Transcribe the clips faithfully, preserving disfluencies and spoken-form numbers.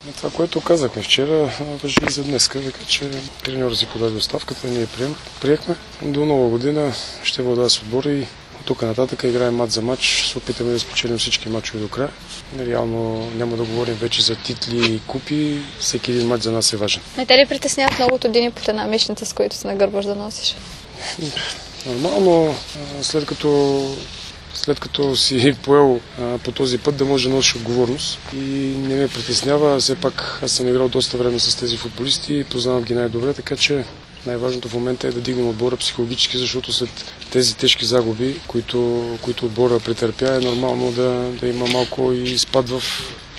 Това, което казахме вчера, важи и за днес, така че треньора си подаде оставката, ние прием, приехме. До нова година ще вода с отбора и от тук нататък играем мач за мач, се опитаме да спечелим всички мачове до края. Реално няма да говорим вече за титли и купи, всеки един мач за нас е важен. Не те ли притесняват многото дни под една мишница, с които се нагърбваш да носиш? Нормално, след като след като си поел а, по този път, да може да носиш отговорност и не ме притеснява. Все пак аз съм играл доста време с тези футболисти и познавам ги най-добре, така че най-важното в момента е да дигнем отбора психологически, защото след тези тежки загуби, които, които отбора претърпя, е нормално да, да има малко и спад в,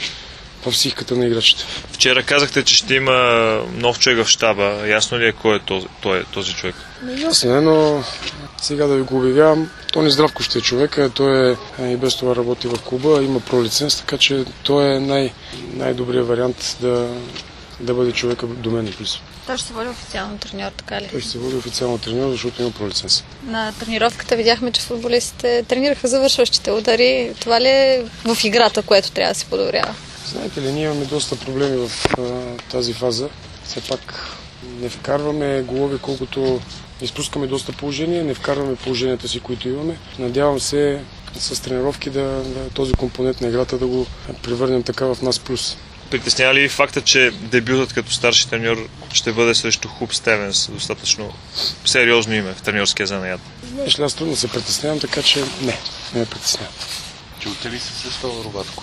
в психиката на играчите. Вчера казахте, че ще има нов човек в щаба. Ясно ли е кой е този, той, този човек? Ясно е, но сега да ви го обявявам. Тони Здравко ще е човека, той е и без това работи в клуба, има пролиценз, така че той е най- най-добрият вариант да, да бъде човека до мен близо. Той ще се води официално треньор, така ли? Той ще се води официално треньор, защото има пролиценз. На тренировката видяхме, че футболистите тренираха завършващите удари. Това ли е в играта, което трябва да се подобрява? Знаете ли, ние имаме доста проблеми в а, тази фаза. Все пак не вкарваме голове, колкото изпускаме доста положения, не вкарваме положенията си, които имаме. Надявам се с тренировки да, да този компонент на играта да го превърнем така в нас плюс. Притеснява ли факта, че дебютът като старши треньор ще бъде срещу Хуб Стевенс, достатъчно сериозно име в треньорския занаят? Знаеш ли, аз трудно се притеснявам, така че не, не ме притеснявам. Чухте ли се с това Рубатко?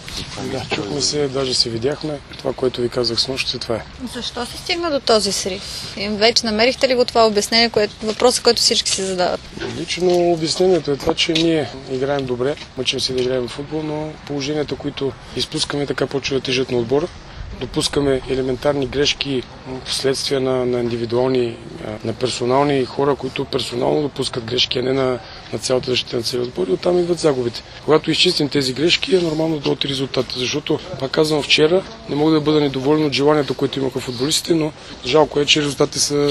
Да, чухме се, даже се видяхме. Това, което ви казах с нощите, това е. Защо се стигна до този срив? И вече намерихте ли го това обяснение, което, въпроса, който всички си задават? Лично обяснението е това, че ние играем добре, мъчим се да играем в футбол, но положенията, които изпускаме, така почва да тежат на отбора. Допускаме елементарни грешки вследствие на, на индивидуални, на персонални хора, които персонално допускат грешки, а не на, на цялата защита на целия отбор и оттам идват загубите. Когато изчистим тези грешки, е нормално да от резултата, защото, пак казвам, вчера не мога да бъда недоволен от желанието, което имаха футболистите, но жалко е, че резултатите са,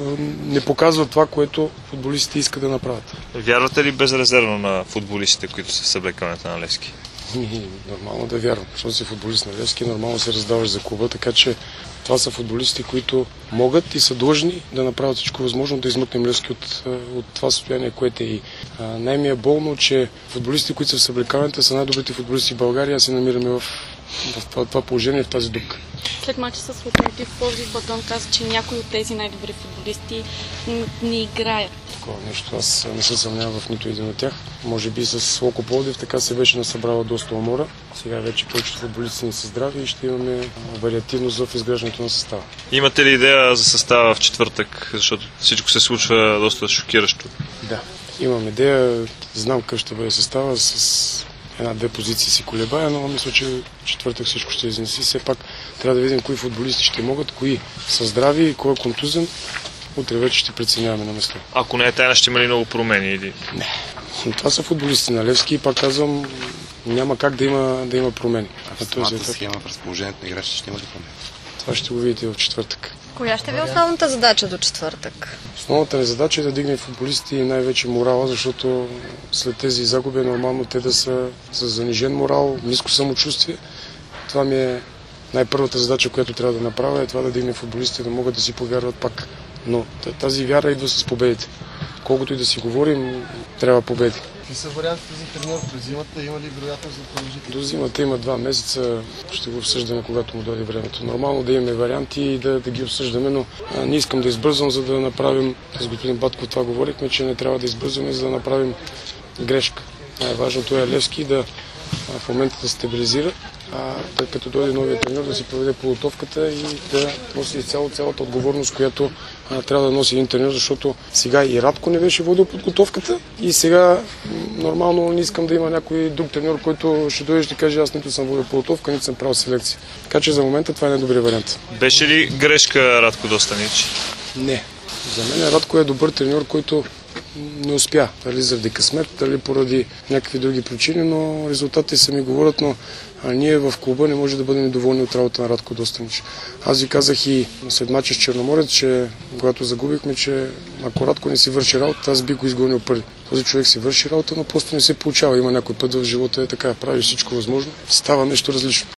не показват това, което футболистите искат да направят. Вярвате ли безрезервно на футболистите, които са в съблекаването на Левски? Нормално да вярвам, защото си футболист на Левски, нормално се раздаваш за клуба, така че това са футболисти, които могат и са длъжни да направят всичко възможно да измъкнем Левски от, от това състояние, което е и. Най-ми е болно, че футболистите, които са в съблекаването, са най-добрите футболисти в България, а се намираме в, в това, това положение, в тази дупка. След мача с Локомотив Пловдив, Батон каза, че някои от тези най-добри футболисти не играят. Такова нещо. Аз не се съмнявам в нито един от тях. Може би с Локо Пловдив така се беше насъбрала доста умора. Сега вече повечето футболисти ни са здрави и ще имаме вариативност в изграждането на състава. Имате ли идея за състава в четвъртък, защото всичко се случва доста шокиращо? Да, имам идея. Знам какъв ще бъде състава. С една-две позиции си колебая, но мисля, че четвъртък всичко ще изнеси. Все пак трябва да видим кои футболисти ще могат, кои са здрави и кой е контузен. Утре вече ще преценяваме на место. Ако не е тайна, ще има ли много промени? Или? Не. Това са футболисти на Левски и пак казвам, няма как да има, да има промени. А в самата схема, в разположението на играчите ще има ли промени? Това ще го видите в четвъртък. Коя ще ви е основната задача до четвъртък? Основната ни задача е да дигнем футболисти и най-вече морала, защото след тези загуби е нормално те да са с занижен морал, ниско самочувствие. Това ми е най-първата задача, която трябва да направя, е това да дигнем футболистите, да могат да си повярват пак. Но тази вяра идва с победите. Колкото и да си говорим, трябва победи. Какви са вариантите за треньор през зимата? Има ли вероятност за продължителност? До зимата има два месеца. Ще го обсъждаме, когато му дойде времето. Нормално да имаме варианти и да, да ги обсъждаме, но а, не искам да избързвам, за да направим, с господин Батков това говорихме, че не трябва да избързваме, за да направим грешка. Най-важното е Левски да а, в момента да стабилизира, а тъй като дойде новия треньор да си проведе подготовката и да носи цяло, цялата отговорност, която а, трябва да носи един треньор, защото сега и Радко не беше водил подготовката и сега нормално не искам да има някой друг треньор, който ще дойде и ще каже, аз нито съм водил подготовка, нито съм правил селекция. Така че за момента това е най-добрият вариант. Беше ли грешка Радко Достанич? Не. За мен Радко е добър треньор, който не успя. Дали заради късмет, дали поради някакви други причини, но резултатите сами говорят, но а ние в клуба не може да бъдем недоволни от работа на Радко Достанич. Аз ви казах и след мача с Черноморец, че когато загубихме, че ако Радко не си върши работа, аз би го изгонил първи. Този човек си върши работа, но просто не се получава. Има някой път в живота е така, прави всичко възможно, става нещо различно.